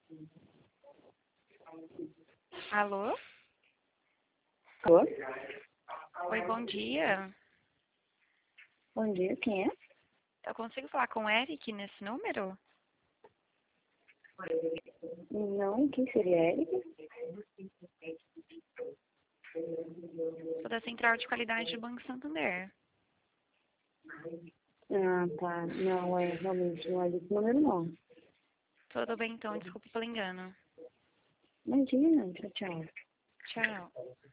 Alô? Alô? Oi, bom dia. Bom dia, quem é? Eu consigo falar com o Eric nesse número? Não, quem seria Eric? Sou da Central de Qualidade do Banco Santander. Ah, tá. Não, realmente não é desse número, não. Tudo bem, então, desculpa pelo engano. Imagina, tchau, tchau. Tchau.